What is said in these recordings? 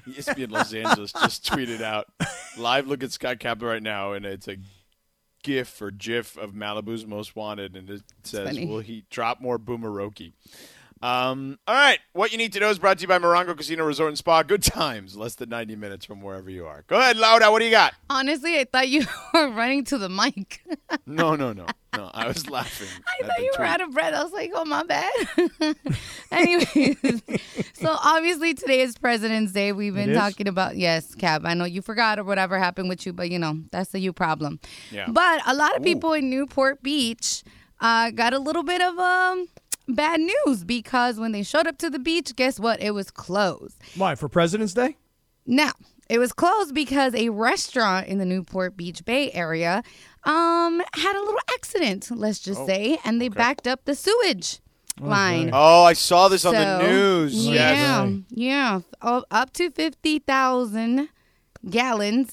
ESPN Los Angeles just tweeted out, live look at Scott Kappa right now, and it's a GIF or GIF of Malibu's Most Wanted, and it says, will he drop more Boomeroki? All right, what you need to know is brought to you by Morongo Casino Resort and Spa. Good times, less than 90 minutes from wherever you are. Go ahead, Laura, what do you got? Honestly, I thought you were running to the mic. No, I was laughing. I thought you were out of breath. I was like, oh, my bad. Anyways, so obviously today is President's Day. We've been talking about, yes, Cap, I know you forgot or whatever happened with you, but, that's a you problem. Yeah. But a lot of people in Newport Beach got a little bit of bad news because when they showed up to the beach, guess what? It was closed. Why, for President's Day? No, it was closed because a restaurant in the Newport Beach Bay area had a little accident, let's just say, and they backed up the sewage line. Oh, I saw this on the news. Yeah, Yes. yeah. Up to 50,000 gallons,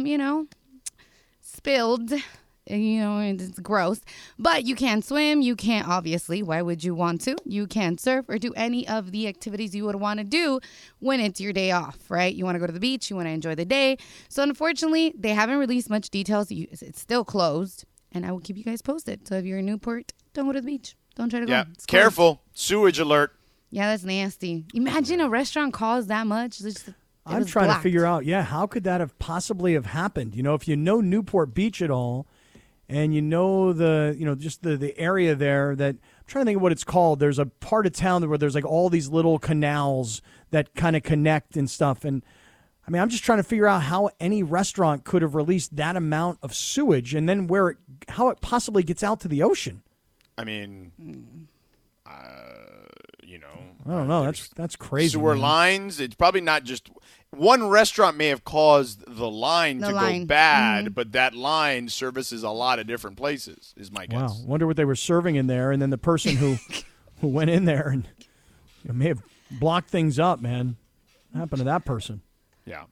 spilled. And it's gross. But you can't swim. You can't, obviously. Why would you want to? You can't surf or do any of the activities you would want to do when it's your day off, right? You want to go to the beach. You want to enjoy the day. So, unfortunately, they haven't released much details. It's still closed. And I will keep you guys posted. So, if you're in Newport, don't go to the beach. Don't try to go. Yeah, careful. Sewage alert. Yeah, that's nasty. Imagine a restaurant costs that much. I'm trying to figure out, how could that have possibly have happened? If you know Newport Beach at all, and the area there that I'm trying to think of what it's called. There's a part of town where there's like all these little canals that kind of connect and stuff. And I mean, I'm just trying to figure out how any restaurant could have released that amount of sewage and then how it possibly gets out to the ocean. I mean, I don't know. That's crazy. Sewer lines. It's probably not just one restaurant may have caused the line to go bad, but that line services a lot of different places, is my guess. Wow. Wonder what they were serving in there. And then the person who went in there and may have blocked things up, man. What happened to that person? Yeah.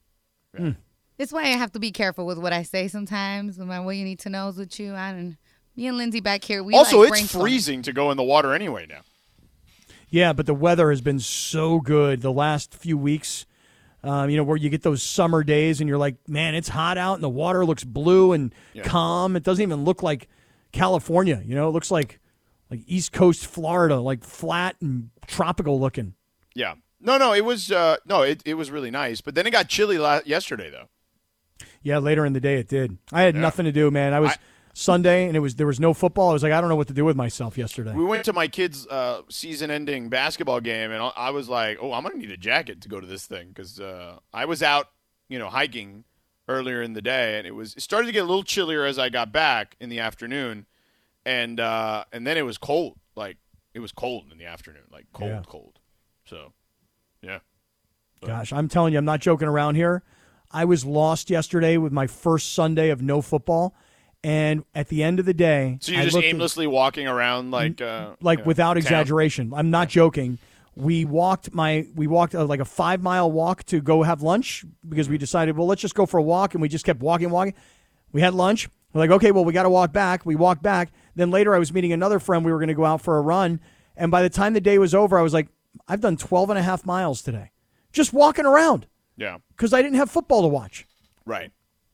It's why I have to be careful with what I say sometimes. What you need to know is with you. Me and Lindsay back here, it's freezing to go in the water anyway now. Yeah, but the weather has been so good the last few weeks. Where you get those summer days and you're like, man, it's hot out and the water looks blue and calm. It doesn't even look like California. It looks like East Coast Florida, like flat and tropical looking. Yeah. No, it was it was really nice. But then it got chilly yesterday, though. Yeah, later in the day it did. I had nothing to do, man. I was Sunday and there was no football. I was like, I don't know what to do with myself yesterday. We went to my kids' season-ending basketball game, and I was like, oh, I'm going to need a jacket to go to this thing because I was out, hiking earlier in the day, and it started to get a little chillier as I got back in the afternoon, and then it was cold. Like, it was cold in the afternoon, like cold. So, yeah. Gosh, I'm telling you, I'm not joking around here. I was lost yesterday with my first Sunday of no football. And at the end of the day, so you're just aimlessly walking around without exaggeration. I'm not joking. We walked like a 5-mile walk to go have lunch because we decided, well, let's just go for a walk, and we just kept walking. We had lunch. We're like, okay, well, we got to walk back. We walked back. Then later, I was meeting another friend. We were going to go out for a run, and by the time the day was over, I was like, I've done 12 and a half miles today, just walking around. Yeah, because I didn't have football to watch. Right.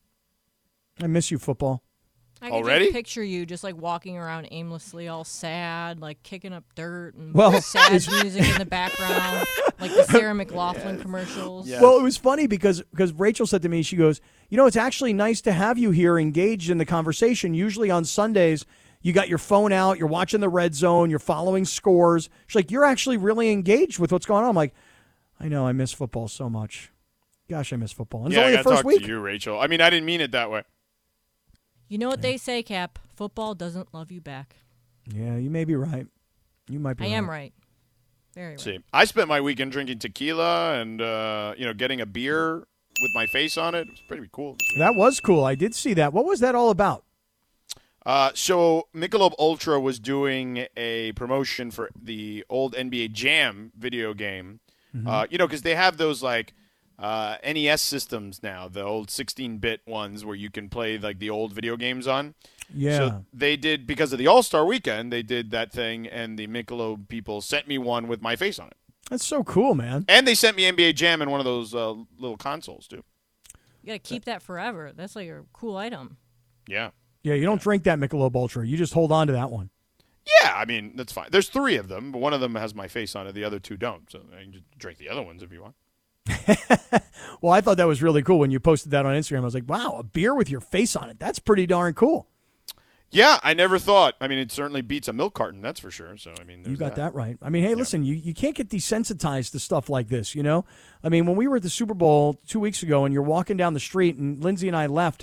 I miss you, football. I can just picture you just like walking around aimlessly, all sad, like kicking up dirt and sad music in the background, like the Sarah McLachlan commercials. Yes. Well, it was funny because Rachel said to me, she goes, it's actually nice to have you here engaged in the conversation. Usually on Sundays, you got your phone out, you're watching the Red Zone, you're following scores. She's like, you're actually really engaged with what's going on. I'm like, I know, I miss football so much. Gosh, I miss football. And it's only the first week. To you, Rachel. I mean, I didn't mean it that way. You know what they say, Cap? Football doesn't love you back. Yeah, you may be right. You might be right. I am right. Very right. See, I spent my weekend drinking tequila and, getting a beer with my face on it. It was pretty cool. That was cool. I did see that. What was that all about? So Michelob Ultra was doing a promotion for the old NBA Jam video game. Mm-hmm. Because they have those, NES systems now, the old 16-bit ones where you can play like the old video games on. Yeah. So they did, because of the All-Star Weekend, they did that thing, and the Michelob people sent me one with my face on it. That's so cool, man. And they sent me NBA Jam in one of those little consoles, too. You got to keep that forever. That's like a cool item. Yeah. Yeah, you don't drink that Michelob Ultra. You just hold on to that one. Yeah, I mean, that's fine. There's 3 of them, but one of them has my face on it. The other 2 don't. So you can just drink the other ones if you want. Well, I thought that was really cool when you posted that on Instagram. I was like, wow, a beer with your face on it. That's pretty darn cool. Yeah, I never thought. I mean, it certainly beats a milk carton, that's for sure. So, I mean, you got that right. I mean, hey, listen, you can't get desensitized to stuff like this, you know? I mean, when we were at the Super Bowl 2 weeks ago and you're walking down the street and Lindsay and I left,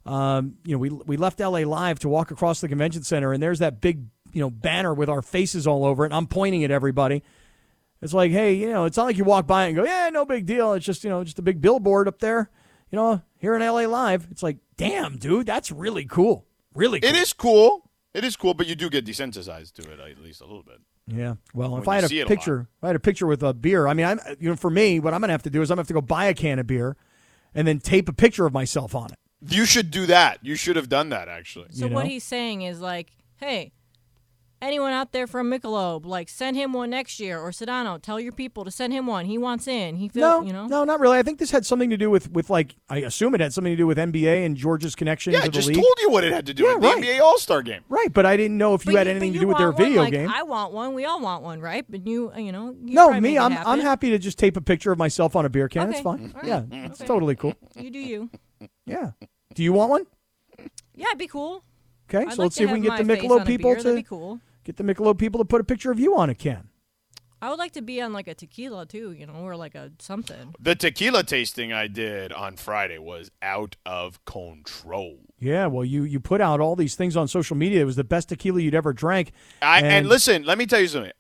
we left LA Live to walk across the convention center and there's that big, banner with our faces all over it. And I'm pointing at everybody. It's like, hey, it's not like you walk by and go, yeah, no big deal. It's just, just a big billboard up there, here in LA Live. It's like, damn, dude, that's really cool. Really cool. It is cool. It is cool, but you do get desensitized to it at least a little bit. Yeah. Well, if I had a picture with a beer, I mean, for me, what I'm going to have to do is I'm going to have to go buy a can of beer and then tape a picture of myself on it. You should do that. You should have done that, actually. So what he's saying is like, hey, anyone out there from Michelob, like send him one next year, or Sedano, tell your people to send him one. He wants in. He feels, No, not really. I think this had something to do with like, I assume it had something to do with NBA and Georgia's connection to the league. Yeah, I just told you what it had to do with the NBA All-Star game. Right, but I didn't know if you had anything to do with their video game. I want one. We all want one, right? But you no, me, I'm happy to just tape a picture of myself on a beer can. It's fine. Right. Yeah, it's totally cool. You do you. Yeah. Do you want one? Yeah, it'd be cool. Okay, so let's see if we can get the Michelob people That'd be cool. Get the Michelob people to put a picture of you on a can. I would like to be on like a tequila too, or like a something. The tequila tasting I did on Friday was out of control. Yeah, well, you put out all these things on social media. It was the best tequila you'd ever drank. And listen, let me tell you something.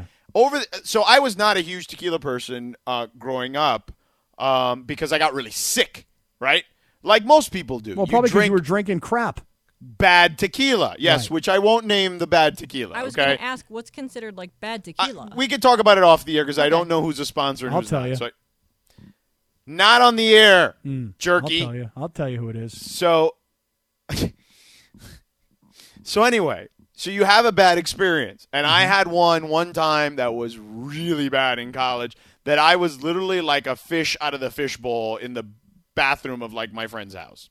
So I was not a huge tequila person growing up because I got really sick, right? Like most people do. Well, probably because you were drinking crap. Bad tequila, yes, right. Which I won't name the bad tequila. I was going to ask, what's considered like bad tequila? We could talk about it off the air because I don't know who's a sponsor and who's not. You. So not on the air, jerky. I'll tell you who it is. So anyway, so you have a bad experience, and I had one time that was really bad in college. That I was literally like a fish out of the fishbowl in the bathroom of like my friend's house.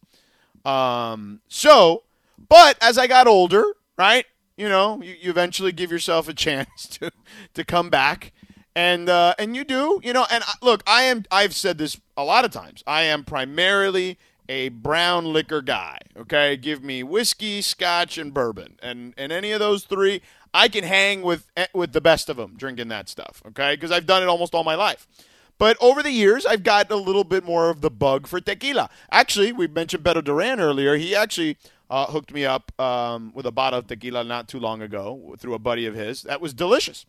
But as I got older, right, you eventually give yourself a chance to come back, and you do, and look, I've said this a lot of times. I am primarily a brown liquor guy. Okay, give me whiskey, scotch, and bourbon, and any of those 3, I can hang with the best of them drinking that stuff. Okay, because I've done it almost all my life. But over the years, I've gotten a little bit more of the bug for tequila. Actually, we mentioned Beto Duran earlier. He actually hooked me up with a bottle of tequila not too long ago through a buddy of his. That was delicious.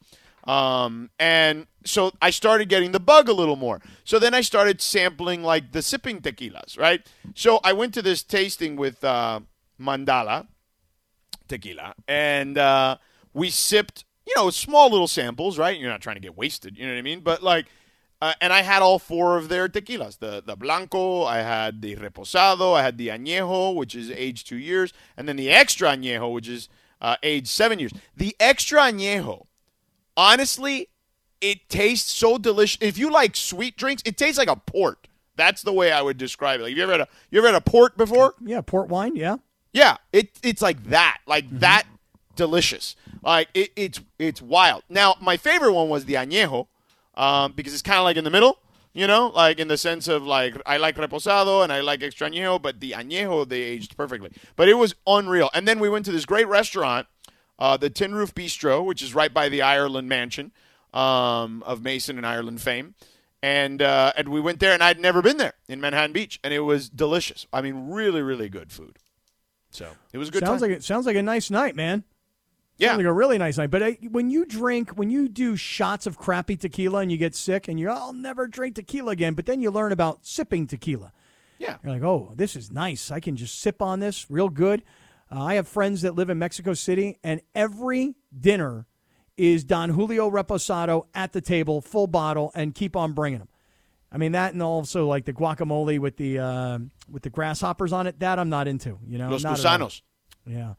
And so I started getting the bug a little more. So then I started sampling like the sipping tequilas, right? So I went to this tasting with Mandala tequila, and we sipped, small little samples, right? You're not trying to get wasted, you know what I mean? But like, and I had all 4 of their tequilas, the Blanco, I had the Reposado, I had the Añejo, which is aged 2 years, and then the Extra Añejo, which is aged 7 years. The Extra Añejo, honestly, it tastes so delicious. If you like sweet drinks, it tastes like a port. That's the way I would describe it. Like, you ever had a port before? Yeah, port wine, yeah. Yeah, it's like that, that delicious. Like, it's wild. Now, my favorite one was the Añejo. Because it's kind of like in the middle, like in the sense of like I like Reposado and I like Extra Añejo, but the Añejo, they aged perfectly. But it was unreal. And then we went to this great restaurant, the Tin Roof Bistro, which is right by the Ireland mansion of Mason and Ireland fame. And we went there, and I'd never been there in Manhattan Beach, and it was delicious. I mean, really, really good food. So it was a good time. Sounds like a nice night, man. Yeah. Sounds like a really nice night. But when you do shots of crappy tequila and you get sick and I'll never drink tequila again, but then you learn about sipping tequila. Yeah. You're like, oh, this is nice. I can just sip on this real good. I have friends that live in Mexico City, and every dinner is Don Julio Reposado at the table, full bottle, and keep on bringing them. I mean, that, and also like the guacamole with the grasshoppers on it, that I'm not into. Los gusanos. Yeah.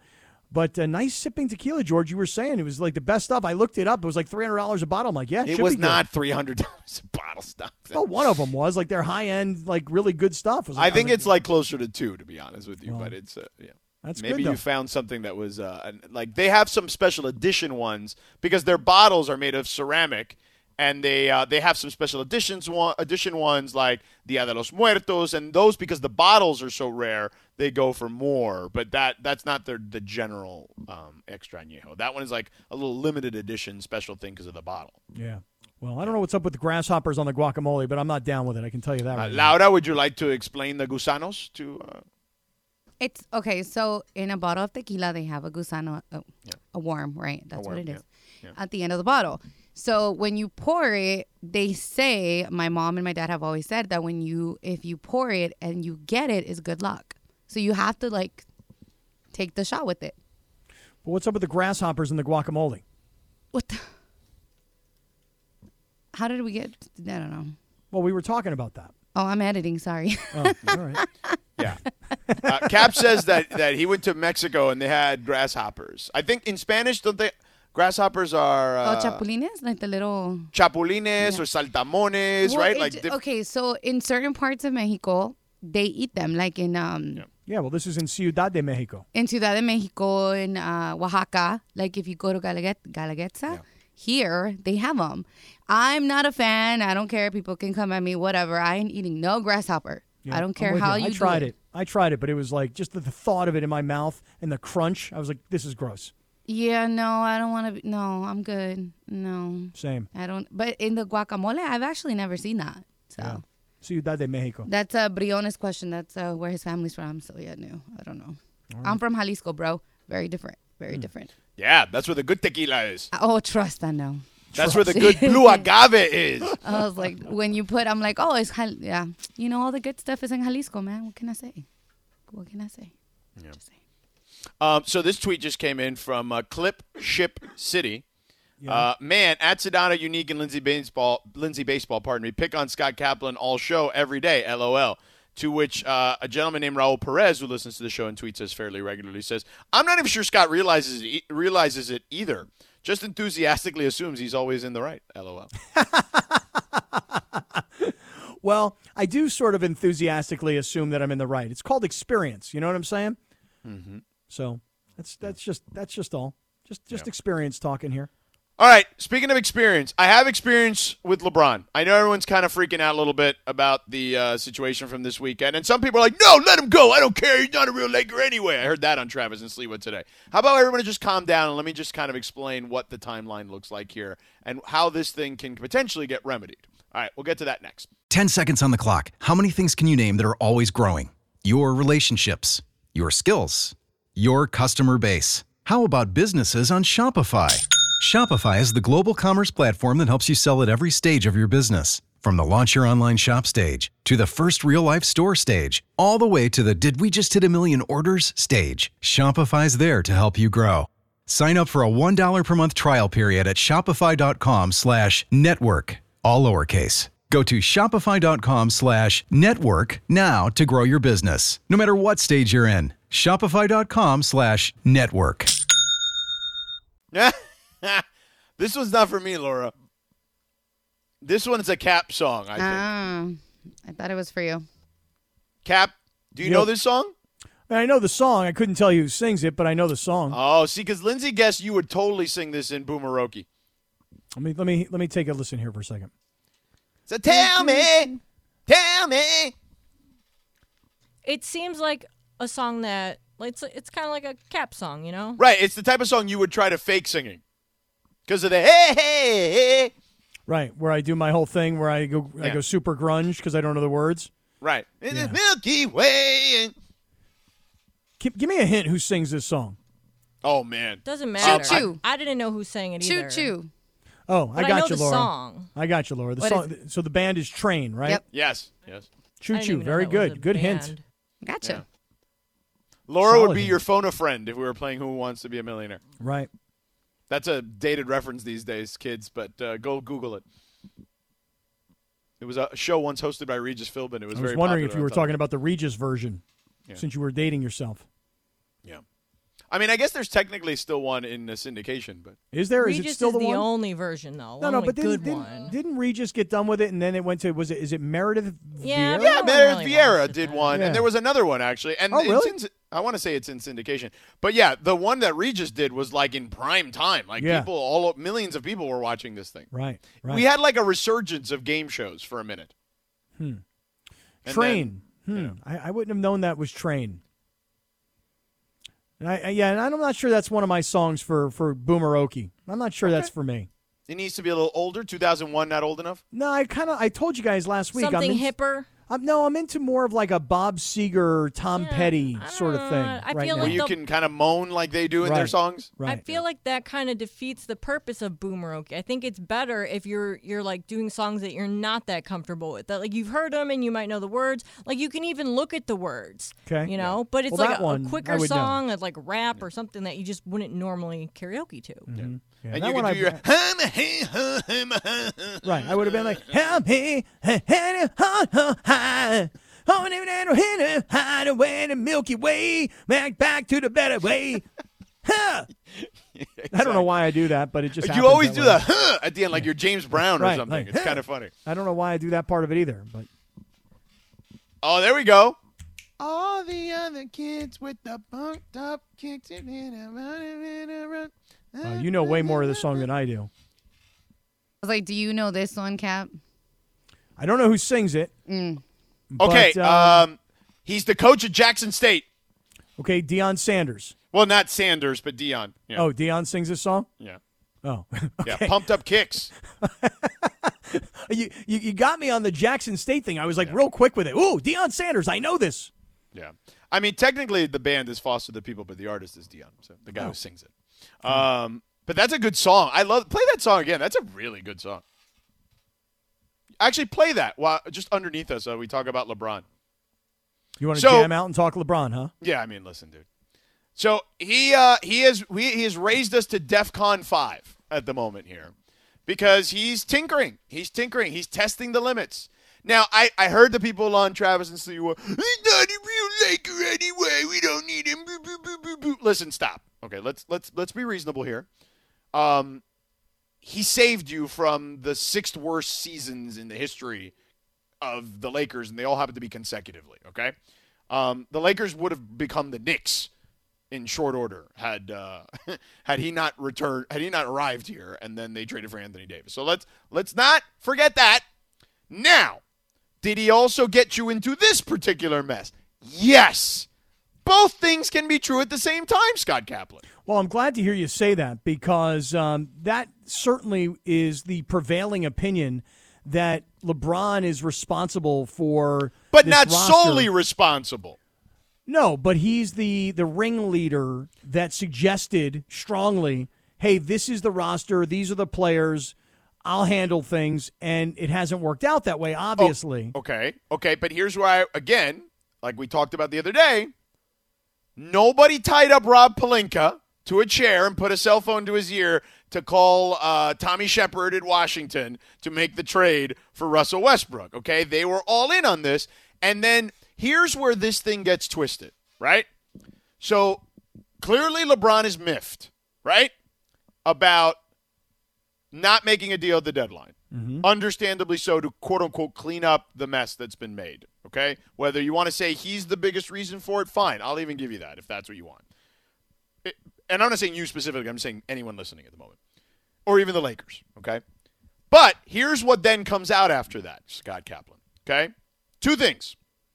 But nice sipping tequila, George. You were saying it was like the best stuff. I looked it up. It was like $300 a bottle. I'm like, yeah, it was not $300 a bottle stuff. Well, one of them was like their high end, like really good stuff. I think it's like closer to $2, to be honest with you. Well, but it's yeah. That's maybe good, you found something that was like they have some special edition ones because their bottles are made of ceramic. And they have some special edition ones like Dia de los Muertos, and those, because the bottles are so rare, they go for more. But that's not the general extra añejo. That one is like a little limited edition special thing because of the bottle. Yeah. Well, I don't know what's up with the grasshoppers on the guacamole, but I'm not down with it. I can tell you that. Right Laura, would you like to explain the gusanos to? It's okay. So in a bottle of tequila, they have a gusano, a worm, right? That's what it is. Yeah. At the end of the bottle. So when you pour it, they say, my mom and my dad have always said that if you pour it and you get it, is good luck. So you have to like take the shot with it. But what's up with the grasshoppers and the guacamole? How did we get? I don't know. Well, we were talking about that. Oh, I'm editing. Sorry. Oh, all right. Yeah. Cap says that he went to Mexico and they had grasshoppers. I think in Spanish, don't they? Grasshoppers are chapulines, like the little chapulines or saltamones, right? Okay, so in certain parts of Mexico, they eat them, like in well, this is in Ciudad de Mexico. In Ciudad de Mexico, in Oaxaca, like if you go to Guelaguetza, here they have them. I'm not a fan. I don't care. People can come at me, whatever. I ain't eating no grasshopper. Yeah, I don't care how you do it. I tried it, but it was like just the thought of it in my mouth and the crunch. I was like, this is gross. Yeah, no, I don't want to. No, I'm good. No. Same. I don't. But in the guacamole, I've actually never seen that. So. Yeah. Ciudad de Mexico. That's Briones' question. That's where his family's from. So, yeah, no, I don't know. Right. I'm from Jalisco, bro. Very different. Very different. Yeah, that's where the good tequila is. Oh, trust, I know. That's where the good blue agave is. I was like, when you put, I'm like, oh, it's, yeah. You know, all the good stuff is in Jalisco, man. What can I say? Yeah. So this tweet just came in from Clip Ship City. Yeah. Man, at Sedano, Unique, and Lindsay Baseball, pick on Scott Kaplan all show every day, LOL. To which a gentleman named Raul Perez, who listens to the show and tweets us fairly regularly, says, I'm not even sure Scott realizes it either. Just enthusiastically assumes he's always in the right, LOL. Well, I do sort of enthusiastically assume that I'm in the right. It's called experience. You know what I'm saying? Mm-hmm. So that's just all. Just experience talking here. All right, speaking of experience, I have experience with LeBron. I know everyone's kind of freaking out a little bit about the situation from this weekend, and some people are like, no, let him go. I don't care. He's not a real Laker anyway. I heard that on Travis and Sliwa today. How about everyone just calm down and let me just kind of explain what the timeline looks like here and how this thing can potentially get remedied. All right, we'll get to that next. 10 seconds on the clock. How many things can you name that are always growing? Your relationships, your skills, your customer base. How about businesses on Shopify? Shopify is the global commerce platform that helps you sell at every stage of your business. From the launch your online shop stage, to the first real-life store stage, all the way to the did we just hit a million orders stage. Shopify's there to help you grow. Sign up for a $1 per month trial period at shopify.com/network, all lowercase. Go to shopify.com/network now to grow your business, no matter what stage you're in. Shopify.com/network. This one's not for me, Laura. This one's a Cap song, I think. I thought it was for you. Cap, do you know this song? I know the song. I couldn't tell you who sings it, but I know the song. Oh, see, because Lindsay guessed you would totally sing this in Boomeroki. Let me take a listen here for a second. So tell me. It seems like a song that it's kind of like a Cap song, you know? Right. It's the type of song you would try to fake singing because of the hey, hey, hey. Right, where I do my whole thing where I go super grunge because I don't know the words. Right. In the Milky Way. Give me a hint who sings this song. Oh, man. Doesn't matter. Choo Choo. I didn't know who sang it either. Choo Choo. Oh, I got you, Laura. Song. I got you, Laura. The song. So the band is Train, right? Yep. Yes. Choo Choo. Very good. Good hint. Gotcha. Yeah. Laura Solid would be hint. your phone a friend if we were playing Who Wants to Be a Millionaire. Right. That's a dated reference these days, kids, but go Google it. It was a show once hosted by Regis Philbin. It was I very was wondering if popular you were on talking about the Regis version, Yeah. since you were dating yourself. Yeah. I mean, I guess there's technically still one in the syndication, but is there? Regis is it still the one? only version though. No, but one. Didn't Regis get done with it and then it went to is it Meredith Yeah, Vieira? yeah, Meredith Vieira did one, Yeah. and there was another one actually. And really? I want to say it's in syndication, but yeah, the one that Regis did was like in prime time. Like millions of people were watching this thing. Right. We had like a resurgence of game shows for a minute. Train. Then, I wouldn't have known that was Train. And and I'm not sure that's one of my songs for Boomeroki. I'm not sure that's for me. It needs to be a little older. 2001, not old enough. No, I told you guys last week. Something hipper. I'm into more of like a Bob Seger, Tom Petty sort of thing. I right feel now. Where you can kind of moan like they do in their songs. Right. I feel like that kind of defeats the purpose of Boomeroki. I think it's better if you're like doing songs that you're not that comfortable with. That like you've heard them and you might know the words. Like you can even look at the words. Okay. You know, but it's Well, like that a one, quicker song, like rap or something that you just wouldn't normally karaoke to. Mm-hmm. Yeah, And that you one can do your right. I would have been like, help me, hide away the Milky Way, back to the better way. Exactly. I don't know why I do that, but it just you always do way. that at the end, like you're James Brown or something. It's kind of funny. I don't know why I do that part of it either, but oh, there we go. All the other kids with the bunked up kicks in you know way more of the song than I do. I was like, do you know this one, Cap? I don't know who sings it. Okay, but, he's the coach at Jackson State. Okay, Deion Sanders. Well, not Sanders, but Deion. Yeah. Oh, Deion sings this song? Yeah. Oh, Yeah, pumped up kicks. You got me on the Jackson State thing. I was like real quick with it. Ooh, Deion Sanders, I know this. Yeah. I mean, technically, the band is Foster the People, but the artist is Deion, so the guy who sings it. But that's a good song. Play that song again. That's a really good song. Actually, play that while just underneath us. We talk about LeBron. You want to jam out and talk LeBron, huh? Yeah, I mean, listen, dude. So he has raised us to DEFCON 5 at the moment here because he's tinkering. He's testing the limits. Now, I heard the people on Travis and Slee were, he's not a real Laker anyway. We don't need him. Boo, boo, boo, boo, boo. Listen, stop. Okay, let's be reasonable here. He saved you from the 6th worst seasons in the history of the Lakers, and they all happen to be consecutively, okay? The Lakers would have become the Knicks in short order had he not arrived here, and then they traded for Anthony Davis. So let's not forget that. Now, did he also get you into this particular mess? Yes. Both things can be true at the same time, Scott Kaplan. Well, I'm glad to hear you say that because that certainly is the prevailing opinion that LeBron is responsible for But this not roster. solely responsible. No, but he's the ringleader that suggested strongly, hey, this is the roster, these are the players, I'll handle things, and it hasn't worked out that way, obviously. Okay, but here's where again, like we talked about the other day, nobody tied up Rob Pelinka to a chair and put a cell phone to his ear to call Tommy Shepard at Washington to make the trade for Russell Westbrook, okay? They were all in on this, and then here's where this thing gets twisted, right? So clearly LeBron is miffed, right, about not making a deal at the deadline. Mm-hmm. Understandably so, to quote-unquote clean up the mess that's been made, okay? Whether you want to say he's the biggest reason for it, fine. I'll even give you that if that's what you want. And I'm not saying you specifically. I'm saying anyone listening at the moment. Or even the Lakers, okay? But here's what then comes out after that, Scott Kaplan, okay? 2 things.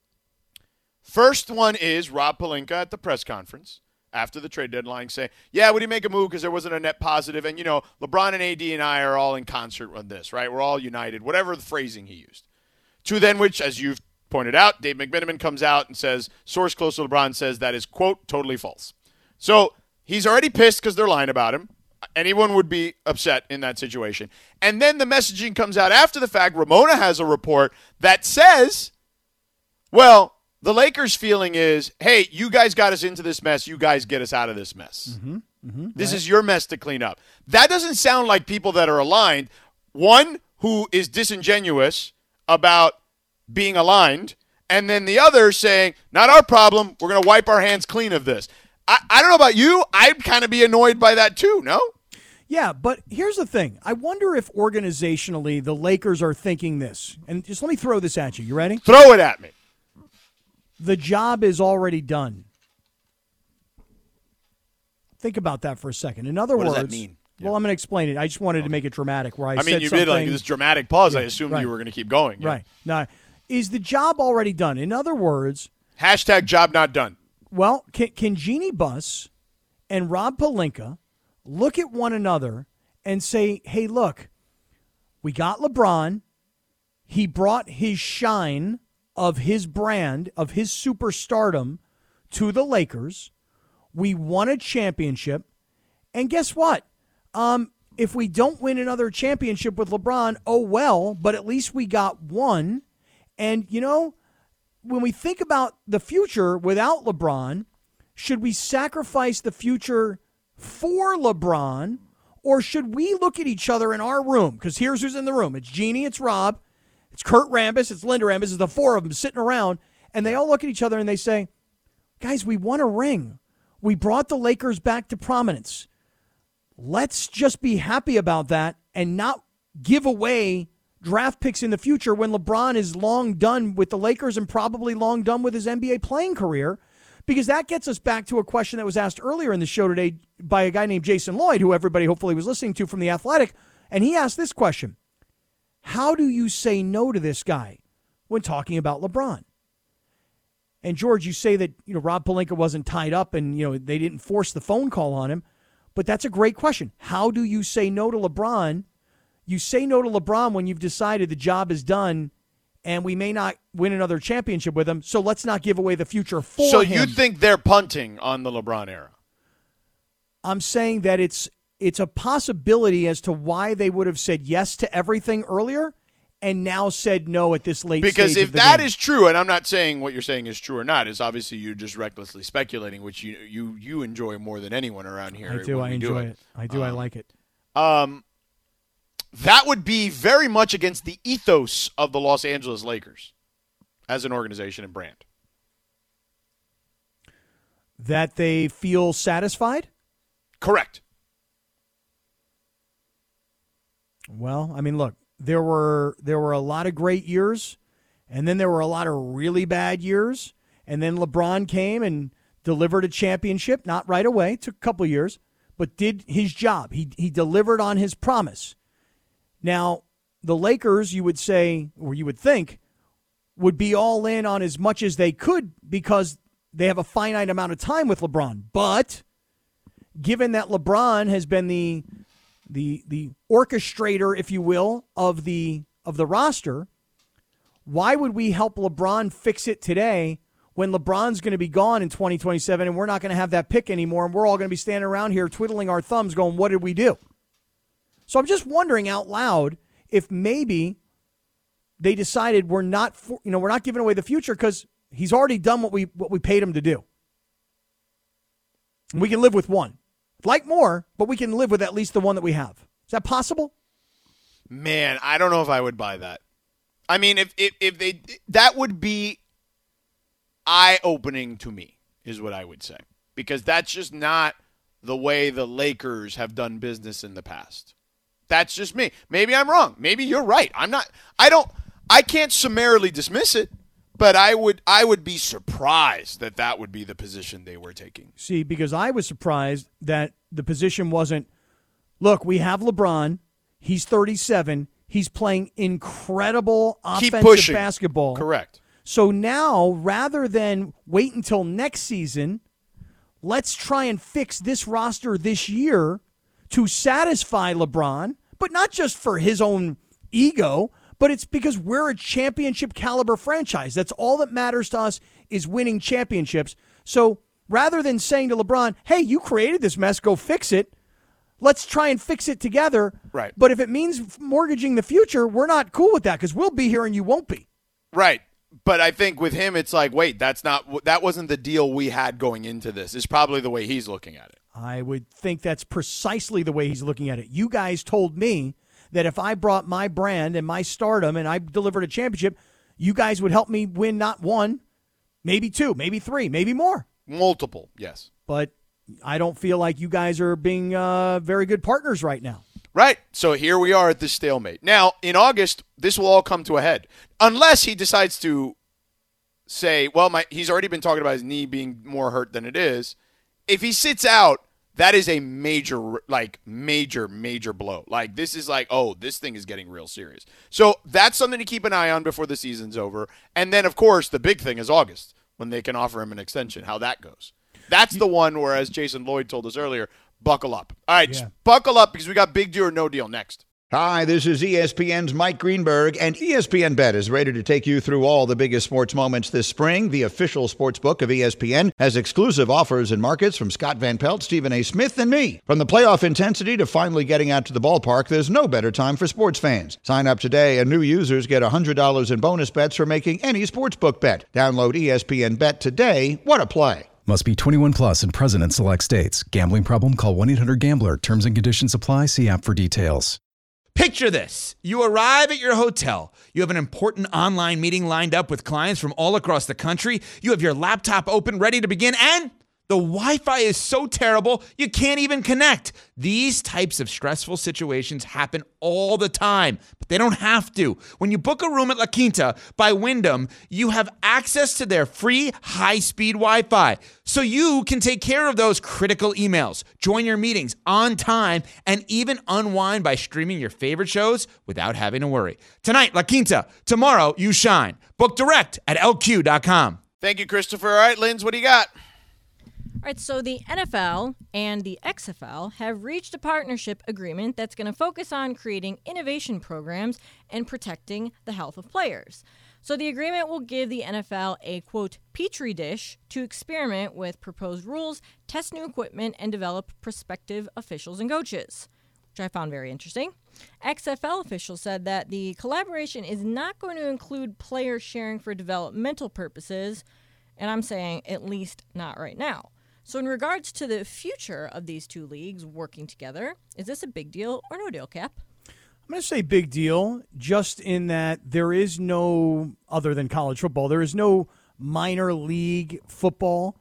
First one is Rob Pelinka at the press conference after the trade deadline saying, yeah, we didn't make a move because there wasn't a net positive. And, you know, LeBron and AD and I are all in concert on this, right? We're all united, whatever the phrasing he used. 2 then, which, as you've pointed out, Dave McMenamin comes out and says, source close to LeBron says that is, quote, totally false. So he's already pissed because they're lying about him. Anyone would be upset in that situation. And then the messaging comes out after the fact. Ramona has a report that says, well, the Lakers' feeling is, hey, you guys got us into this mess. You guys get us out of this mess. This is your mess to clean up. That doesn't sound like people that are aligned. One who is disingenuous about being aligned, and then the other saying, not our problem. We're going to wipe our hands clean of this. I don't know about you. I'd kind of be annoyed by that too, no? Yeah, but here's the thing. I wonder if organizationally the Lakers are thinking this. And just let me throw this at you. You ready? Throw it at me. The job is already done. Think about that for a second. In other words, what does that mean? Well, I'm going to explain it. I just wanted to make it dramatic where I said you something. did like this dramatic pause. Yeah, I assumed right. you were going to keep going. Yeah. Right. Now, is the job already done? In other words, hashtag job not done. well, can Jeannie Buss and Rob Pelinka look at one another and say, hey, look, we got LeBron. He brought his shine of his brand, of his superstardom to the Lakers. We won a championship. And guess what? If we don't win another championship with LeBron, oh well, but at least we got one. And, you know, when we think about the future without LeBron, should we sacrifice the future for LeBron, or should we look at each other in our room? Because here's who's in the room. It's Jeannie, it's Rob, it's Kurt Rambis, it's Linda Rambis, it's the four of them sitting around, and they all look at each other and they say, guys, we won a ring. We brought the Lakers back to prominence. Let's just be happy about that and not give away draft picks in the future when LeBron is long done with the Lakers and probably long done with his NBA playing career, because that gets us back to a question that was asked earlier in the show today by a guy named Jason Lloyd, who everybody hopefully was listening to from The Athletic, and he asked this question: how do you say no to this guy when talking about LeBron? And George, you say that, you know, Rob Pelinka wasn't tied up and, you know, they didn't force the phone call on him. But that's a great question. How do you say no to LeBron? You say no to LeBron when you've decided the job is done and we may not win another championship with him, so let's not give away the future for him. So you think they're punting on the LeBron era? I'm saying that it's a possibility as to why they would have said yes to everything earlier and now said no at this late because stage if of the that game. is true, and I'm not saying what you're saying is true or not, is obviously you're just recklessly speculating, which you enjoy more than anyone around here. I do. I enjoy it. I do. I like it. That would be very much against the ethos of the Los Angeles Lakers as an organization and brand. That they feel satisfied? Correct. Well, I mean, look, there were a lot of great years, and then there were a lot of really bad years, and then LeBron came and delivered a championship, not right away, took a couple of years, but did his job. He delivered on his promise. Now, the Lakers, you would say, or you would think, would be all in on as much as they could because they have a finite amount of time with LeBron. But given that LeBron has been the orchestrator, if you will, of the roster, why would we help LeBron fix it today when LeBron's going to be gone in 2027 and we're not going to have that pick anymore and we're all going to be standing around here twiddling our thumbs going, what did we do? So I'm just wondering out loud if maybe they decided we're not giving away the future because he's already done what we paid him to do. And we can live with one. Like more, but we can live with at least the one that we have. Is that possible? Man, I don't know if I would buy that. I mean, if they, that would be eye-opening to me, is what I would say. Because that's just not the way the Lakers have done business in the past. That's just me. Maybe I'm wrong. Maybe you're right. I can't summarily dismiss it, but I would be surprised that would be the position they were taking. See, because I was surprised that the position wasn't, look, we have LeBron. He's 37. He's playing incredible offensive basketball. Correct. So now, rather than wait until next season, let's try and fix this roster this year to satisfy LeBron, but not just for his own ego, but it's because we're a championship caliber franchise. That's all that matters to us is winning championships. So rather than saying to LeBron, hey, you created this mess, go fix it, let's try and fix it together. Right. But if it means mortgaging the future, we're not cool with that because we'll be here and you won't be. Right. But I think with him, it's like, wait, that wasn't the deal we had going into this. It's probably the way he's looking at it. I would think that's precisely the way he's looking at it. You guys told me that if I brought my brand and my stardom and I delivered a championship, you guys would help me win not one, maybe two, maybe three, maybe more. Multiple, yes. but I don't feel like you guys are being very good partners right now. Right. So here we are at this stalemate. Now, in August, this will all come to a head. Unless he decides to say, well, he's already been talking about his knee being more hurt than it is. If he sits out, that is a major blow. Like, this is like, oh, this thing is getting real serious. So that's something to keep an eye on before the season's over. And then, of course, the big thing is August, when they can offer him an extension, how that goes. That's the one where, as Jason Lloyd told us earlier, buckle up. All right, just buckle up because we got big deal or no deal next. Hi, this is ESPN's Mike Greenberg, and ESPN Bet is ready to take you through all the biggest sports moments this spring. The official sports book of ESPN has exclusive offers and markets from Scott Van Pelt, Stephen A. Smith, and me. From the playoff intensity to finally getting out to the ballpark, there's no better time for sports fans. Sign up today, and new users get $100 in bonus bets for making any sportsbook bet. Download ESPN Bet today. What a play. Must be 21 plus and present in select states. Gambling problem? Call 1-800-GAMBLER. Terms and conditions apply. See app for details. Picture this. You arrive at your hotel. You have an important online meeting lined up with clients from all across the country. You have your laptop open, ready to begin, and the Wi-Fi is so terrible, you can't even connect. These types of stressful situations happen all the time, but they don't have to. When you book a room at La Quinta by Wyndham, you have access to their free high-speed Wi-Fi, so you can take care of those critical emails, join your meetings on time, and even unwind by streaming your favorite shows without having to worry. Tonight, La Quinta. Tomorrow, you shine. Book direct at LQ.com. Thank you, Christopher. All right, Linz, what do you got? All right, so the NFL and the XFL have reached a partnership agreement that's going to focus on creating innovation programs and protecting the health of players. So the agreement will give the NFL a, quote, petri dish to experiment with proposed rules, test new equipment, and develop prospective officials and coaches, which I found very interesting. XFL officials said that the collaboration is not going to include player sharing for developmental purposes, and I'm saying at least not right now. So in regards to the future of these two leagues working together, is this a big deal or no deal, Cap? I'm going to say big deal, just in that there is no, other than college football, there is no minor league football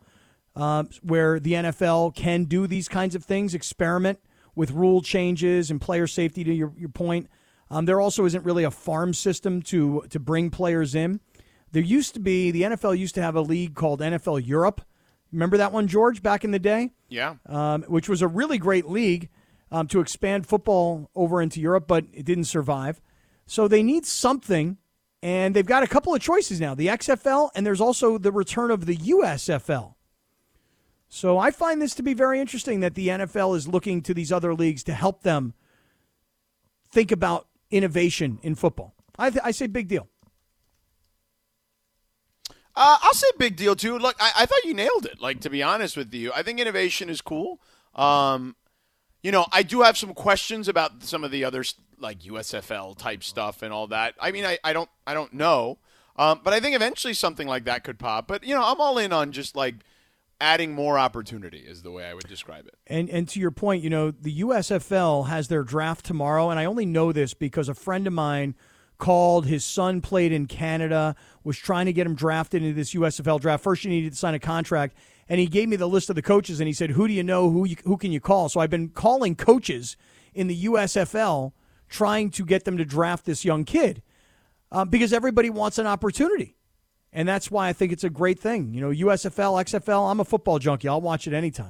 where the NFL can do these kinds of things, experiment with rule changes and player safety, to your point. There also isn't really a farm system to bring players in. There used to be, the NFL used to have a league called NFL Europe. Remember that one, George, back in the day? Yeah. Which was a really great league to expand football over into Europe, but it didn't survive. So they need something, and they've got a couple of choices now, the XFL, and there's also the return of the USFL. So I find this to be very interesting that the NFL is looking to these other leagues to help them think about innovation in football. I say big deal. I'll say big deal, too. Look, I thought you nailed it, like, to be honest with you. I think innovation is cool. I do have some questions about some of the other, like, USFL-type stuff and all that. I mean, I don't know. But I think eventually something like that could pop. But, I'm all in on just, like, adding more opportunity is the way I would describe it. And to your point, the USFL has their draft tomorrow, and I only know this because a friend of mine called. His son played in Canada, was trying to get him drafted into this USFL draft. First, you needed to sign a contract, and he gave me the list of the coaches, and he said, who do you know, who can you call? So I've been calling coaches in the USFL trying to get them to draft this young kid because everybody wants an opportunity. And that's why I think it's a great thing. USFL, XFL, I'm a football junkie. I'll watch it anytime.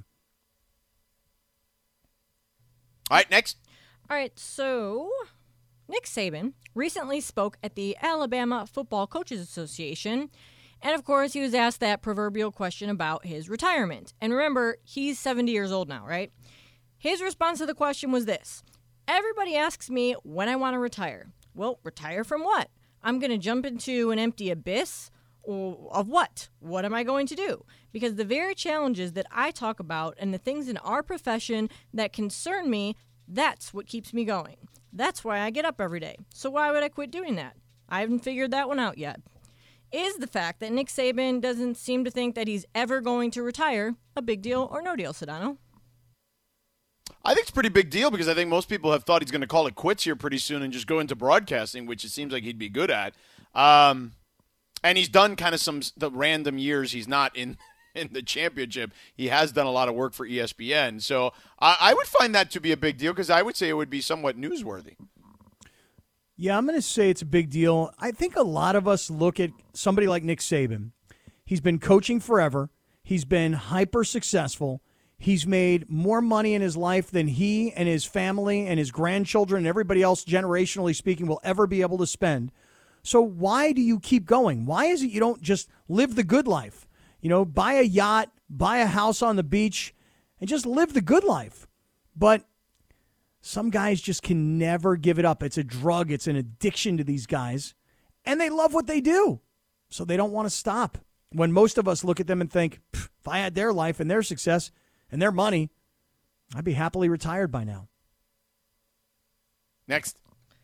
All right, next. All right, so Nick Saban recently spoke at the Alabama Football Coaches Association. And, of course, he was asked that proverbial question about his retirement. And remember, he's 70 years old now, right? His response to the question was this. Everybody asks me when I want to retire. Well, retire from what? I'm going to jump into an empty abyss? Of what? What am I going to do? Because the very challenges that I talk about and the things in our profession that concern me, that's what keeps me going. That's why I get up every day. So why would I quit doing that? I haven't figured that one out yet. Is the fact that Nick Saban doesn't seem to think that he's ever going to retire a big deal or no deal, Sedano? I think it's a pretty big deal because I think most people have thought he's going to call it quits here pretty soon and just go into broadcasting, which it seems like he'd be good at. And he's done kind of the random years he's not in in the championship. He has done a lot of work for ESPN. So I would find that to be a big deal because I would say it would be somewhat newsworthy. Yeah, I'm going to say it's a big deal. I think a lot of us look at somebody like Nick Saban. He's been coaching forever. He's been hyper successful. He's made more money in his life than he and his family and his grandchildren and everybody else, generationally speaking, will ever be able to spend. So why do you keep going? Why is it you don't just live the good life? You know, buy a yacht, buy a house on the beach, and just live the good life. But some guys just can never give it up. It's a drug. It's an addiction to these guys. And they love what they do. So they don't want to stop. When most of us look at them and think, if I had their life and their success and their money, I'd be happily retired by now. Next.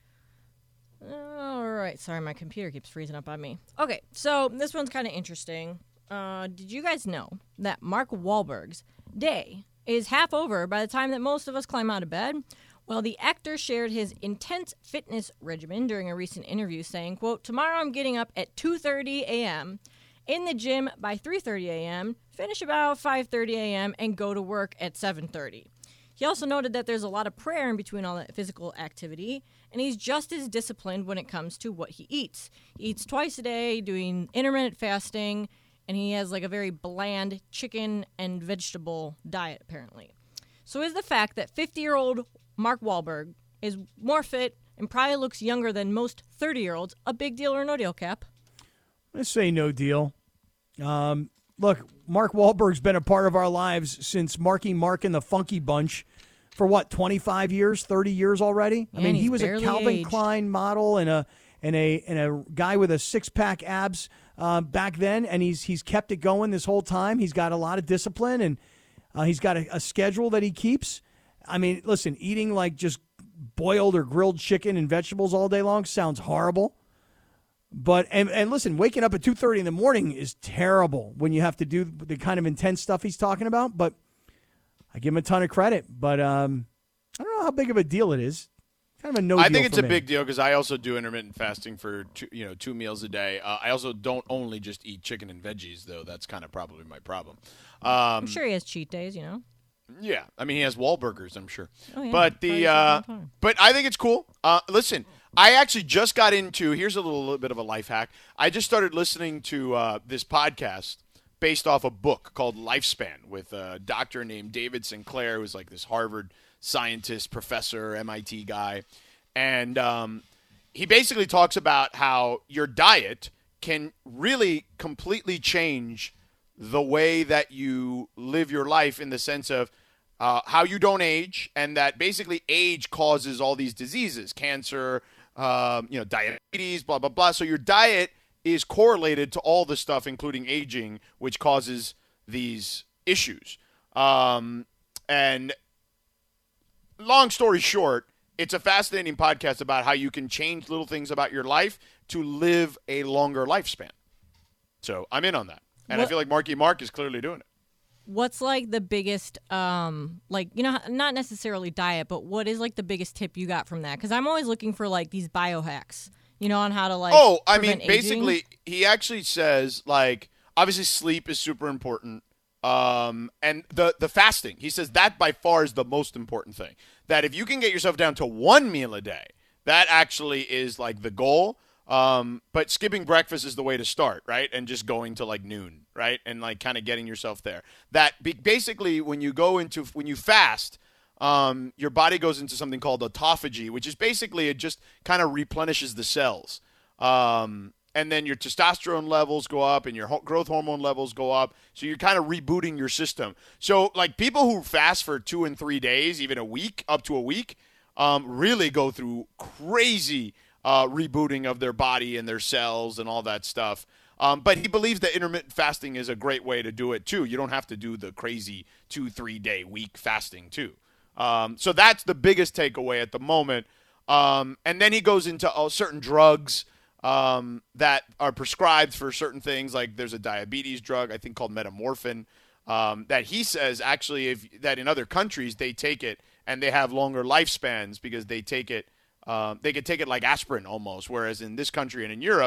All right. Sorry, my computer keeps freezing up on me. Okay, so this one's kind of interesting. Did you guys know that Mark Wahlberg's day is half over by the time that most of us climb out of bed? Well, the actor shared his intense fitness regimen during a recent interview saying, quote, "Tomorrow I'm getting up at 2:30 a.m., in the gym by 3:30 a.m., finish about 5:30 a.m., and go to work at 7:30. He also noted that there's a lot of prayer in between all that physical activity, and he's just as disciplined when it comes to what he eats. He eats twice a day, doing intermittent fasting, and he has like a very bland chicken and vegetable diet, apparently. So is the fact that 50-year-old Mark Wahlberg is more fit and probably looks younger than most 30-year-olds a big deal or no deal, Cap? I'm going to say no deal. Look, Mark Wahlberg's been a part of our lives since Marky Mark and the Funky Bunch for, 25 years, 30 years already? Yeah, I mean, he was a barely Calvin aged. Klein model and a guy with a six-pack abs back then, and he's kept it going this whole time. He's got a lot of discipline, and he's got a schedule that he keeps. I mean, listen, eating like just boiled or grilled chicken and vegetables all day long sounds horrible. But and listen, waking up at 2:30 in the morning is terrible when you have to do the kind of intense stuff he's talking about. But I give him a ton of credit. But I don't know how big of a deal it is. Kind of a no deal. I think it's for a me. big deal because I also do intermittent fasting for 2 meals a day. I also don't only just eat chicken and veggies, though. That's kind of probably my problem. I'm sure he has cheat days, you know. Yeah, I mean he has Wahlburgers, I'm sure. Oh, yeah. But Probably all the time. but I think it's cool. Listen, I actually just got into. Here's a little bit of a life hack. I just started listening to this podcast based off a book called Lifespan with a doctor named David Sinclair, who's like this Harvard scientist, professor, MIT guy, and he basically talks about how your diet can really completely change the way that you live your life in the sense of how you don't age, and that basically age causes all these diseases, cancer, diabetes, blah, blah, blah. So your diet is correlated to all the stuff, including aging, which causes these issues. And long story short, it's a fascinating podcast about how you can change little things about your life to live a longer lifespan. So I'm in on that. And I feel like Marky Mark is clearly doing it. What's like the biggest, not necessarily diet, but what is like the biggest tip you got from that? Because I'm always looking for like these biohacks, on how to like. Oh, I mean, prevent basically, aging. he actually says like obviously sleep is super important, and the fasting. He says that by far is the most important thing. That if you can get yourself down to 1 meal a day, that actually is like the goal. But skipping breakfast is the way to start, right? And just going to like noon, right? And like kind of getting yourself there. Basically when you fast, your body goes into something called autophagy, which is basically it just kind of replenishes the cells. And then your testosterone levels go up and your growth hormone levels go up. So you're kind of rebooting your system. So like people who fast for 2 and 3 days, even a week, up to a week, really go through crazy rebooting of their body and their cells and all that stuff. But he believes that intermittent fasting is a great way to do it too. You don't have to do the crazy 2-3 day week fasting too. So that's the biggest takeaway at the moment. And then he goes into certain drugs that are prescribed for certain things. Like there's a diabetes drug, I think called Metamorphin, that he says actually that in other countries they take it and they have longer lifespans because they take it. They could take it like aspirin almost, whereas in this country and in Europe,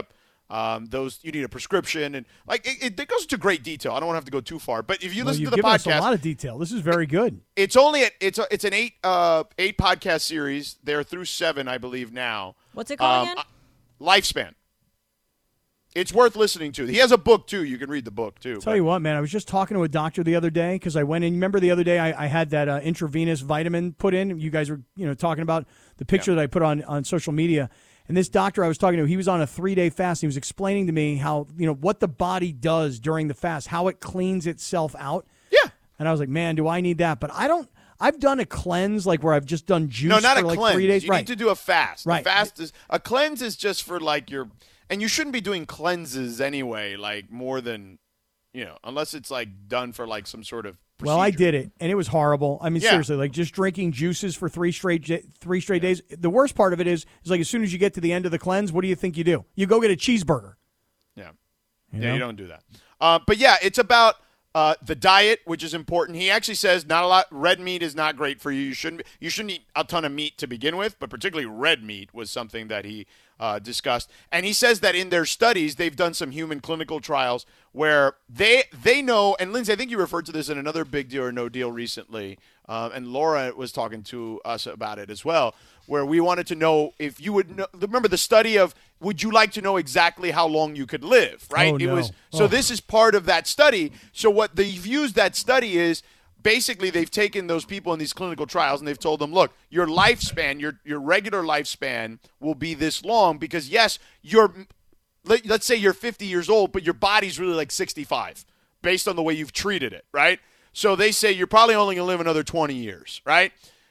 Those you need a prescription, and like it goes into great detail. I don't want to have to go too far, but if you listen to the given podcast, us a lot of detail. This is very good. It's only it's an 8 podcast series. They're through 7, I believe now. What's it called again? Lifespan. It's worth listening to. He has a book too. You can read the book too. Tell you what, man, I was just talking to a doctor the other day because I went in. Remember the other day I had that intravenous vitamin put in. You guys were talking about the picture that I put on social media. And this doctor I was talking to, he was on a 3-day fast. He was explaining to me how what the body does during the fast, how it cleans itself out. Yeah. And I was like, man, do I need that? But I don't. I've done a cleanse like where I've just done juice. No, not for a like cleanse. 3 days. You need to do a fast. Right. A cleanse is just for like your. And you shouldn't be doing cleanses anyway, like more than, unless it's like done for like some sort of procedure. Well, I did it, and it was horrible. I mean, seriously, like just drinking juices for 3 straight days. The worst part of it is like as soon as you get to the end of the cleanse, what do you think you do? You go get a cheeseburger. Yeah. You don't do that. But yeah, it's about the diet, which is important. He actually says not a lot. Red meat is not great for you. You shouldn't eat a ton of meat to begin with, but particularly red meat was something that he discussed. And he says that in their studies, they've done some human clinical trials where they know, and Lindsay, I think you referred to this in another Big Deal or No Deal recently, and Laura was talking to us about it as well, where we wanted to know if you would know, remember the study of would you like to know exactly how long you could live, right? Oh, no. So this is part of that study. So what they've used that study is basically they've taken those people in these clinical trials and they've told them, look, your lifespan, your regular lifespan will be this long because, yes, let's say you're 50 years old, but your body's really like 65 based on the way you've treated it, right? So they say you're probably only going to live another 20 years, right?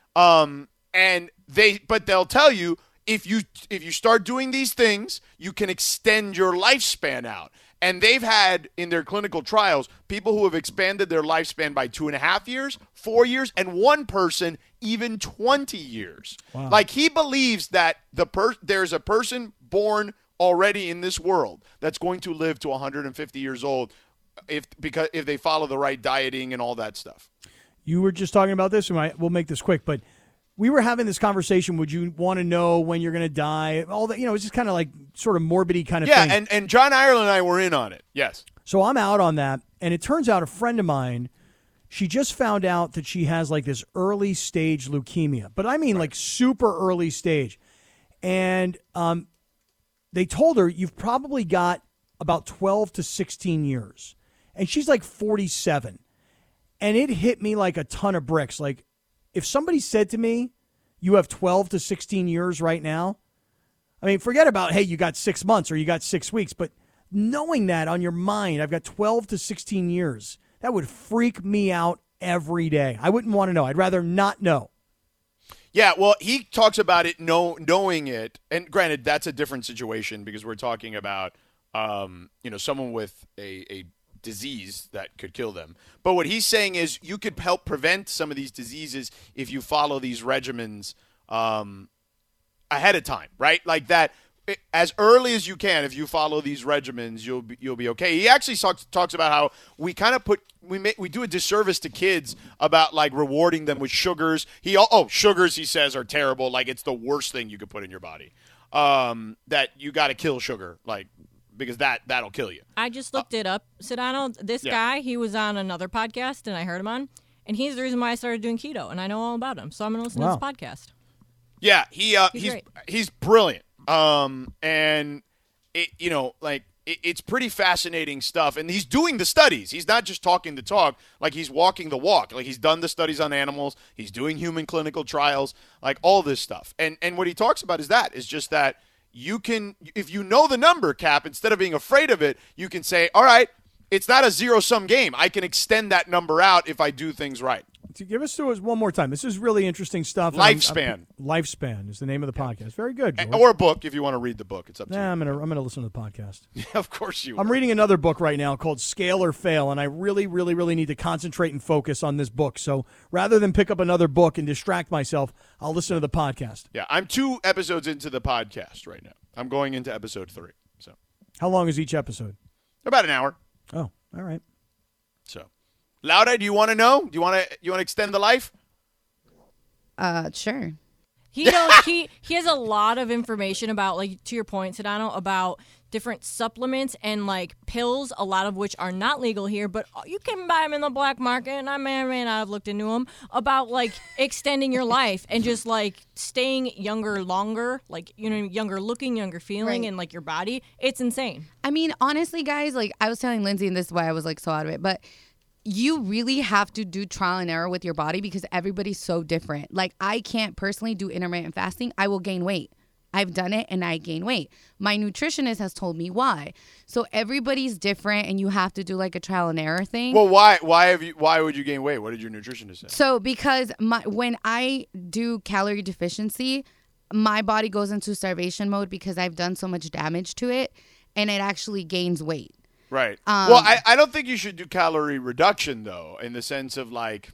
But they'll tell you if you start doing these things, you can extend your lifespan out. And they've had, in their clinical trials, people who have expanded their lifespan by 2.5 years, 4 years, and one person even 20 years. Wow. Like, he believes that there's a person born already in this world that's going to live to 150 years old if they follow the right dieting and all that stuff. You were just talking about this, and we'll make this quick, but we were having this conversation. Would you want to know when you're going to die? All that, it's just kind of like sort of morbidy kind of thing. Yeah, and John Ireland and I were in on it. Yes. So I'm out on that, and it turns out a friend of mine, she just found out that she has like this early stage leukemia, but I mean like super early stage. And they told her you've probably got about 12 to 16 years. And she's like 47. And it hit me like a ton of bricks. Like, if somebody said to me, you have 12 to 16 years right now, I mean, forget about, hey, you got 6 months or you got 6 weeks, but knowing that on your mind, I've got 12 to 16 years, that would freak me out every day. I wouldn't want to know. I'd rather not know. Yeah, well, he talks about it knowing it, and granted, that's a different situation because we're talking about, someone with a disease that could kill them. But what he's saying is you could help prevent some of these diseases if you follow these regimens ahead of time, right? Like that, as early as you can. If you follow these regimens, you'll be okay. He actually talks about how we kind of we do a disservice to kids about like rewarding them with sugars. Sugars, he says, are terrible. Like it's the worst thing you could put in your body. That you got to kill sugar, like. Because that'll kill you. I just looked it up, Sedano. This guy, he was on another podcast, and I heard him on, and he's the reason why I started doing keto, and I know all about him, so I'm going to listen to this podcast. Yeah, he's brilliant. And it's pretty fascinating stuff, and he's doing the studies. He's not just talking the talk, like he's walking the walk. Like he's done the studies on animals, he's doing human clinical trials, like all this stuff. And what he talks about is just that. You can, if you know the number, Cap, instead of being afraid of it, you can say, all right, it's not a zero-sum game. I can extend that number out if I do things right. Give us to us one more time. This is really interesting stuff. Lifespan. Lifespan is the name of the podcast. Very good, George. Or a book if you want to read the book. It's up to you. I'm gonna listen to the podcast. Yeah, of course you will. I'm reading another book right now called Scale or Fail, and I really, really, really need to concentrate and focus on this book. So rather than pick up another book and distract myself, I'll listen to the podcast. Yeah, I'm 2 episodes into the podcast right now. I'm going into episode 3. So, how long is each episode? About an hour. Oh, all right. So, Laura, do you want to know? Do you want to extend the life? Sure. He has a lot of information about, like, to your point, Sedano, about different supplements and like pills, a lot of which are not legal here, but you can buy them in the black market, and I may or may not have looked into them, about like extending your life and just like staying younger longer, like, you know, younger looking, younger feeling, and like your body. It's insane. I mean, honestly, guys, like I was telling Lindsay, and this is why I was like so out of it, but you really have to do trial and error with your body because everybody's so different. Like I can't personally do intermittent fasting. I will gain weight. I've done it and I gain weight. My nutritionist has told me why. So everybody's different and you have to do like a trial and error thing. Well, why would you gain weight? What did your nutritionist say? So because when I do calorie deficiency, my body goes into starvation mode because I've done so much damage to it and it actually gains weight. Right. Well, I don't think you should do calorie reduction though, in the sense of like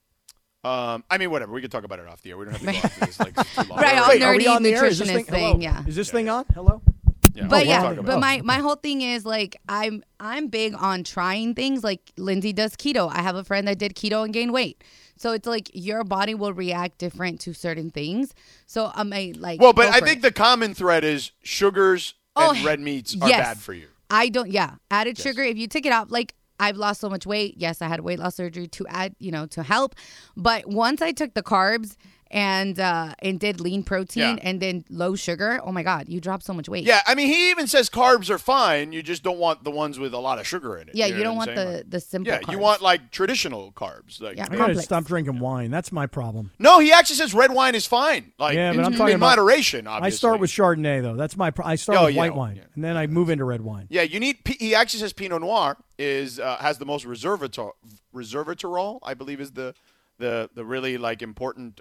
I mean, whatever. We can talk about it off the air. We don't have to go off this like too long. Right, all Wait, are we nerdy on the air? Is this nutritionist thing, thing, yeah. Is this thing on? Hello? Yeah. But my whole thing is like I'm big on trying things. Like Lindsay does keto. I have a friend that did keto and gained weight. So it's like your body will react different to certain things. So I think the common thread is sugars and red meats are bad for you. Added sugar. If you take it out, like I've lost so much weight. Yes, I had weight loss surgery to add, to help. But once I took the carbs and did lean protein and then low sugar, oh my God, you drop so much weight. Yeah, I mean, he even says carbs are fine. You just don't want the ones with a lot of sugar in it. Yeah, you don't want the simple carbs. You want like traditional carbs. Like, I gotta stop drinking wine. That's my problem. No, he actually says red wine is fine. Like, yeah, but I'm talking in moderation, obviously. I start with Chardonnay, though. That's I start with white wine, and then I move into red wine. Yeah, you need. He actually says Pinot Noir has the most resveratrol, I believe, is the really like important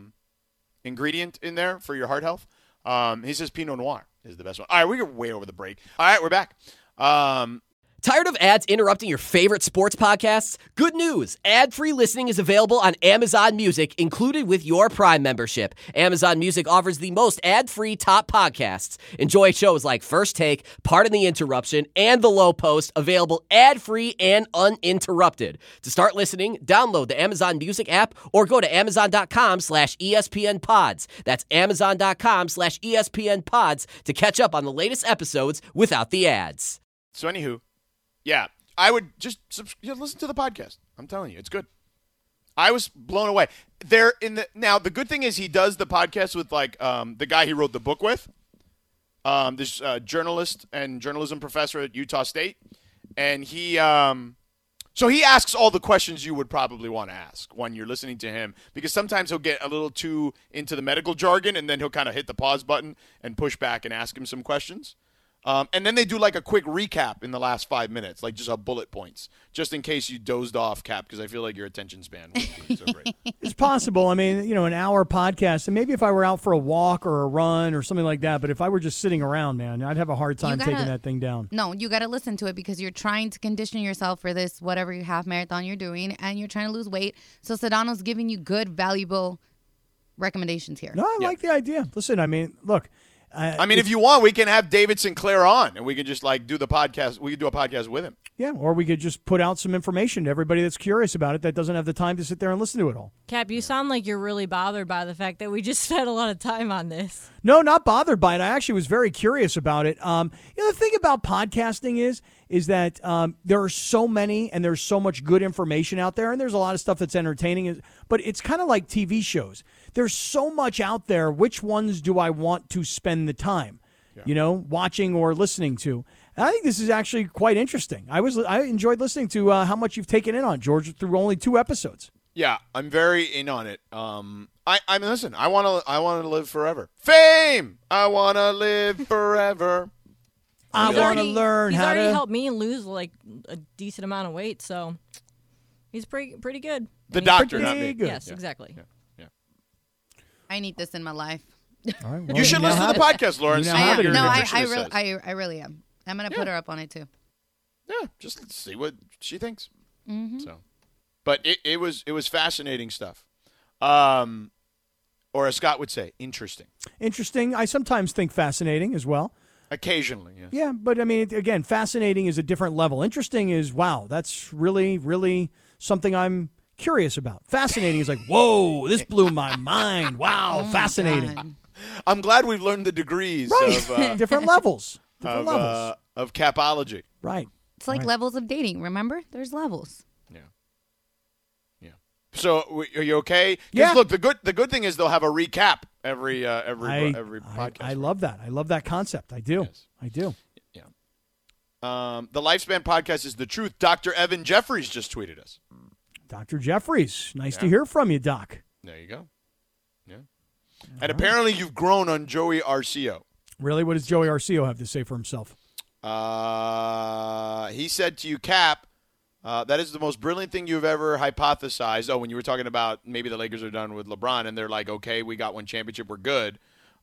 ingredient in there for your heart health. He says Pinot Noir is the best one. All right, we're way over the break. All right, we're back. Tired of ads interrupting your favorite sports podcasts? Good news. Ad-free listening is available on Amazon Music, included with your Prime membership. Amazon Music offers the most ad-free top podcasts. Enjoy shows like First Take, Pardon the Interruption, and The Low Post, available ad-free and uninterrupted. To start listening, download the Amazon Music app or go to Amazon.com/ESPN Pods. That's Amazon.com/ESPN Pods to catch up on the latest episodes without the ads. So anywho, yeah, I would just listen to the podcast. I'm telling you, it's good. I was blown away. Now the good thing is he does the podcast with like the guy he wrote the book with, this journalist and journalism professor at Utah State, and he so he asks all the questions you would probably want to ask when you're listening to him, because sometimes he'll get a little too into the medical jargon and then he'll kind of hit the pause button and push back and ask him some questions. And then they do like a quick recap in the last 5 minutes, like just a bullet points, just in case you dozed off, Cap, because I feel like your attention span wouldn't be so great. It's possible. I mean, an hour podcast, and maybe if I were out for a walk or a run or something like that, but if I were just sitting around, man, I'd have a hard time taking that thing down. No, you got to listen to it because you're trying to condition yourself for this, whatever half marathon you're doing, and you're trying to lose weight. So Sedano's giving you good, valuable recommendations here. No, I like the idea. Listen, I mean, look. If you want, we can have David Sinclair on, and we can just like do the podcast. We could do a podcast with him. Yeah, or we could just put out some information to everybody that's curious about it that doesn't have the time to sit there and listen to it all. Cap, you sound like you're really bothered by the fact that we just spent a lot of time on this. No, not bothered by it. I actually was very curious about it. The thing about podcasting is that there are so many and there's so much good information out there, and there's a lot of stuff that's entertaining, but it's kind of like TV shows. There's so much out there. Which ones do I want to spend the time, watching or listening to? And I think this is actually quite interesting. I enjoyed listening to how much you've taken in on, George, through only 2 episodes. Yeah, I'm very in on it. I mean, listen, I want to live forever. Fame! I want to live forever. I want to learn he's how to. He's already helped me lose like a decent amount of weight, so he's pretty good. The doctor, not me. Good. Yes, exactly. Yeah. I need this in my life. All right, well, you should listen to the podcast, Lauren. I really am. I'm going to put her up on it too. Yeah, just see what she thinks. Mm-hmm. So, but it was fascinating stuff. Or as Scott would say, interesting. Interesting. I sometimes think fascinating as well. Occasionally, yes. Yeah, but I mean, again, fascinating is a different level. Interesting is, wow, that's really, really something I'm curious about. Fascinating is like, whoa, this blew my mind. Wow, fascinating. God. I'm glad we've learned the degrees right. of different levels. levels. Of capology. Right. It's like levels of dating. Remember? There's levels. Yeah. So are you okay? 'Cause Yeah. Look, the good thing is they'll have a recap every podcast. I love that. I love that concept. I do. Yes. I do. The Lifespan podcast is the truth. Dr. Evan Jeffries just tweeted us. Dr. Jeffries, nice to hear from you, Doc. There you go. Yeah. And apparently you've grown on Joey Arcio. Really? What does Joey Arcio have to say for himself? He said to you, Cap, that is the most brilliant thing you've ever hypothesized. Oh, when you were talking about maybe the Lakers are done with LeBron, and they're like, okay, we got one championship, we're good.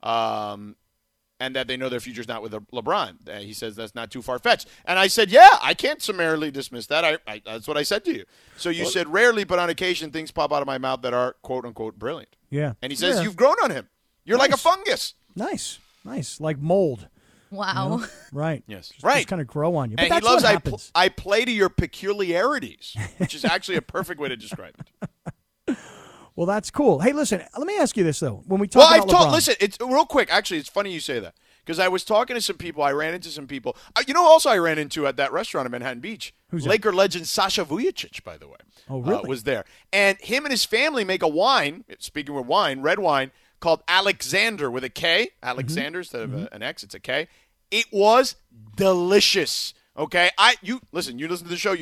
And that they know their future's not with LeBron. He says that's not too far-fetched. And I said, yeah, I can't summarily dismiss that. That's what I said to you. So you said, rarely, but on occasion, things pop out of my mouth that are, quote-unquote, brilliant. Yeah. And he says, you've grown on him. You're like a fungus. Nice. Like mold. Wow. You know? Right. Yes. Just kind of grow on you. But And that's he loves what happens. I play to your peculiarities, which is actually a perfect way to describe it. Well, that's cool. Hey, listen, let me ask you this, though. When we talk about LeBron. Listen, it's real quick. Actually, it's funny you say that because I was talking to some people. I ran into some people. Also I ran into at that restaurant in Manhattan Beach. Who's Laker legend Sasha Vujacic, by the way. Oh, really? Was there. And him and his family make a wine, speaking of wine, red wine, called Alexander with a K. Alexander instead of an X, it's a K. It was delicious. Okay? You listen to the show,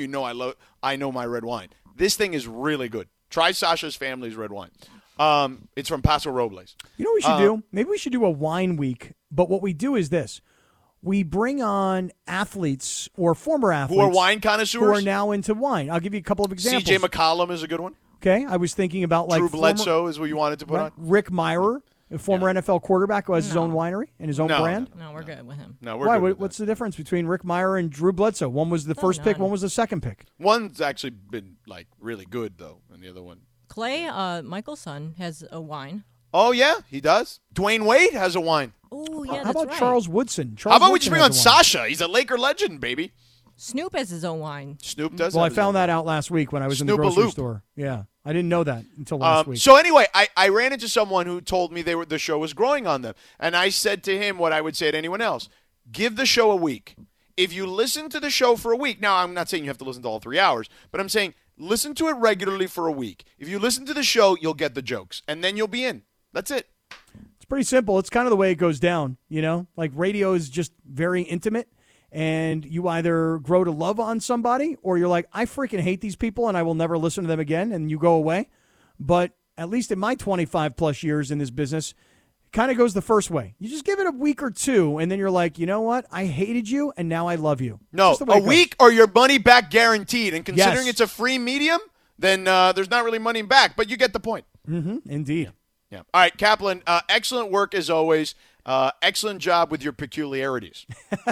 I know my red wine. This thing is really good. Try Sasha's family's red wine. It's from Paso Robles. You know what we should do? Maybe we should do a wine week. But what we do is this. We bring on athletes or former athletes. Who are wine connoisseurs? Who are now into wine. I'll give you a couple of examples. C.J. McCollum is a good one. Okay. I was thinking about Drew Bledsoe is what you wanted to put on. Rick Mirer, a former NFL quarterback who has his own winery and his own brand. No, we're good with him. No, we're Why? good with What's the difference between Rick Mirer and Drew Bledsoe? One was the first pick, one was the second pick. One's actually been really good though, and the other one. Clay, Michael's son, has a wine. Oh yeah, he does. Dwayne Wade has a wine. Oh yeah, How about right. Charles Woodson? How about we just bring on Sasha? He's a Laker legend, baby. Snoop has his own wine. Snoop does. Well, I found that out last week when I was in the grocery store. Yeah, I didn't know that until last week. So anyway, I ran into someone who told me the show was growing on them, and I said to him what I would say to anyone else: give the show a week. If you listen to the show for a week, now I'm not saying you have to listen to all 3 hours, but I'm saying listen to it regularly for a week. If you listen to the show, you'll get the jokes, and then you'll be in. That's it. It's pretty simple. It's kind of the way it goes down, you know? Like radio is just very intimate, and you either grow to love on somebody or you're like, I freaking hate these people and I will never listen to them again, and you go away. But at least in my 25-plus years in this business, it kind of goes the first way. You just give it a week or two, and then you're like, you know what? I hated you, and now I love you. No, a week or your money back guaranteed. And considering Yes. it's a free medium, then there's not really money back, but you get the point. Mm-hmm. Indeed. Yeah. All right, Kaplan, excellent work as always. Excellent job with your peculiarities.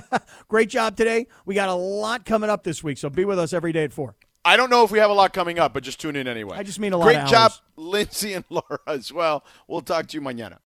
Great job today. We got a lot coming up this week, so be with us every day at 4. I don't know if we have a lot coming up, but just tune in anyway. I just mean a lot Great of job, hours. Lindsay and Laura, as well. We'll talk to you mañana.